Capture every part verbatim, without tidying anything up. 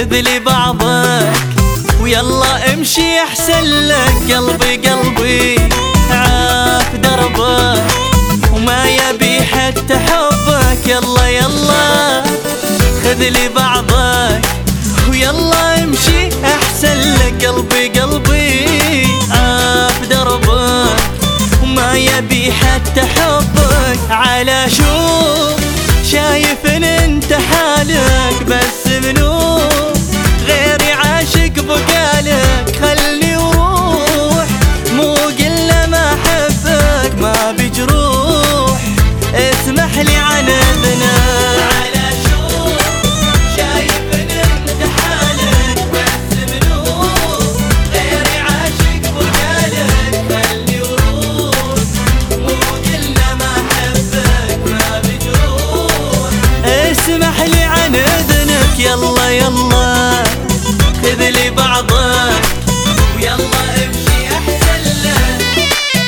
خذلي بعضك ويلا امشي احسن لك. قلبي قلبي عاف دربك وما يبي حتى حبك. يلا يلا خذلي بعضك ويلا امشي احسن لك. قلبي قلبي عاف دربك وما يبي حتى حبك. على شوف شايف ان انت حالك بس منو غيري عاشق بقالك. خلني وروح مو قلنا ما احبك ما بجروح اسمح لي عن اذنك. على شوف شايف ان انت حالك بس منو غيري عاشق بقالك. خلني وروح مو قلنا ما احبك ما بجروح اسمح لي عن اذنك. يلا يلا خذلي بعضك ويلا امشي احسن لك.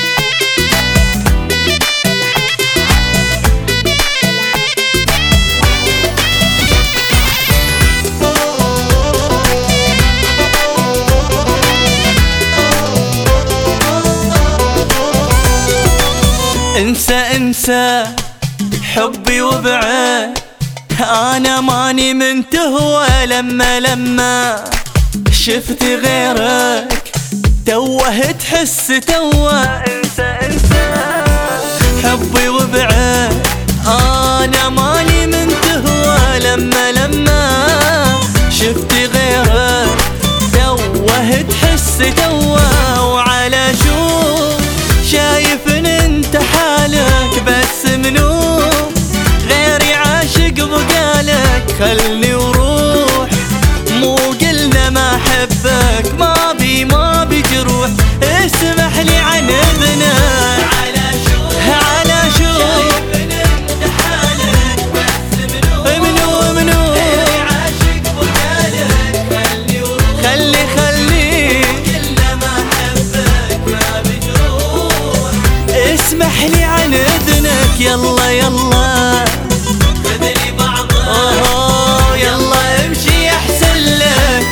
انسى انسى حبي وبعد انا ماني من تهوى. لما لما شفت غيرك توه تحس توه. انسى انسى حبي وبعد انا ماني من تهوى. لما لما شفت غيرك توه تحس توه. وعلى شوف شايف ان انت حالك بس منو غيري عاشق بقالك. خلني وروح مو قلنا ما احبك ما بي ما بجروح اسمح لي عن اذنك. على شوف على شوف شايف ان انت حالك بس منو منو منو غيري عاشق بقالك. خلني وروح خلي خلي مو قلنا ما احبك ما بجروح اسمح لي عن اذنك. يلا يلا خذلي بعضك اوه يلا امشي احسن لك.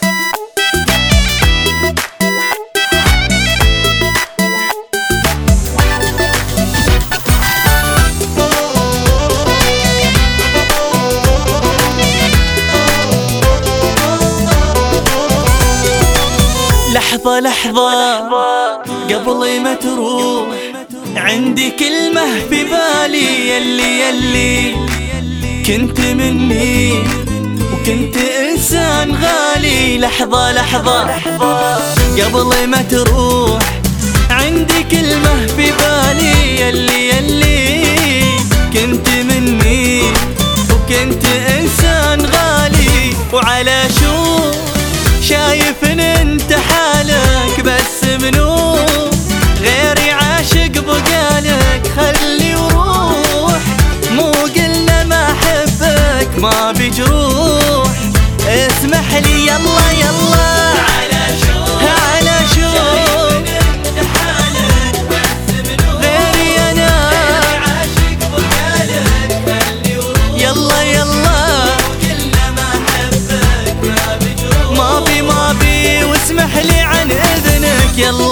لحظة لحظة قبل ما تروح عندي كلمة في بالي. يلي يلي كنت مني وكنت إنسان غالي. لحظة لحظة قبل ما تروح عندي كلمة في بالي. يلي يلي كنت مني وكنت إنسان غالي. وعلى شوف شايف ان انت حالك بس منو غيري عاشق بقالك. خلي وروح مو قلنا ما احبك ما بجروح اسمح لي. يلا يلا على شوف على شوف شايف ان انت حالك بس منو غيري انا غيري عاشق بقالك. خلي وروح يلا يلا مو قلنا ما احبك ما بجروح ما بي ما بي واسمح لي عن اذنك. يلا